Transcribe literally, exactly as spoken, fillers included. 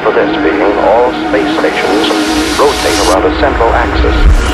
for this being all space stations rotate around a central axis.